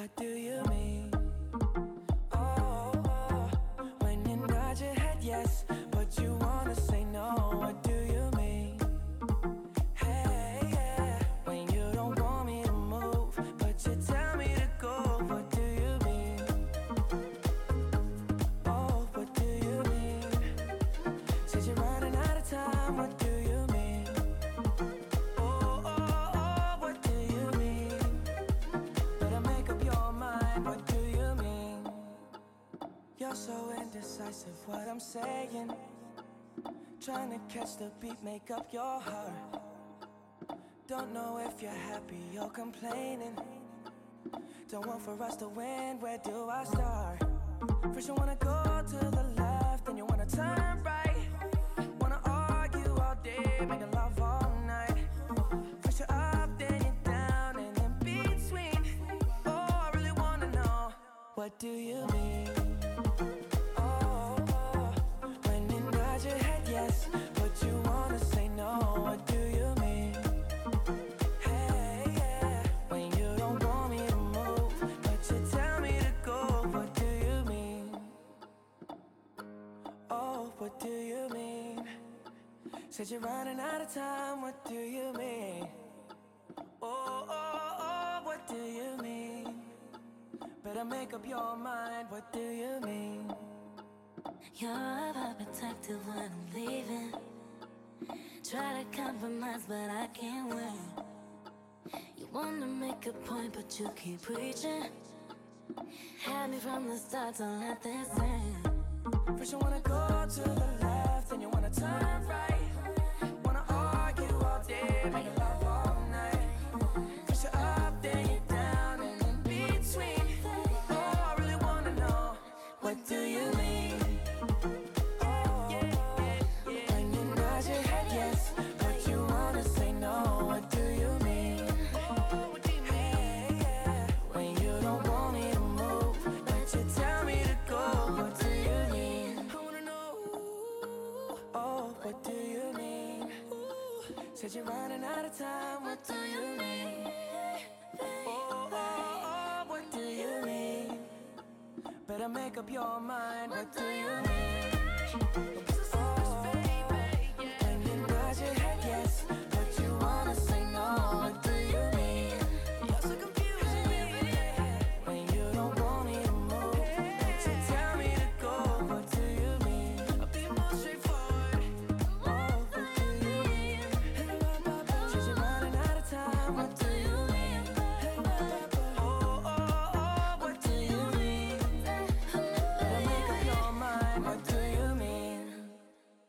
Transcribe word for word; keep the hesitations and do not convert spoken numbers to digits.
what do you mean? Oh, oh, when you nod your head yes, but you wanna say no, what do you mean? Hey, yeah, when you don't want me to move, but you tell me to go, what do you mean? Oh, what do you mean? Said you're running out of time, what do you mean? Oh, oh, oh, what do you mean? Better make up your mind, what do you mean? You're so indecisive, what I'm saying. Trying to catch the beat, make up your heart. Don't know if you're happy or complaining. Don't want for us to win, where do I start? First you wanna go to the left, then you wanna turn right. Wanna argue all day, making love all night. First you're up, then you're down, and in between. Oh, I really wanna know, what do you mean? Oh, oh, when you nod your head yes, but you wanna say no, what do you mean? Hey, yeah, when you don't want me to move, but you tell me to go, what do you mean? Oh, what do you mean? Said you're running out of time, what do you mean? Oh, oh, oh, what do you mean? Better make up your mind, what do you mean? You're overprotective when I'm leaving. Try to compromise, but I can't win. You wanna make a point, but you keep preaching. Had me from the start, don't let this end. First you wanna go to the left, then you wanna turn right. Wanna argue all day, make love all night. First you're up, then you're down, and in between. Oh, I really wanna know, what do you mean? Oh, when you nod your head yes, but you wanna say no, what do you mean? Hey, yeah, when you don't want me to move, but you tell me to go, what do you mean? I wanna know, oh, what do you mean? Said you're running out of time, what do you mean? Oh, oh, oh, what do you mean? Better make up your mind, what do you mean?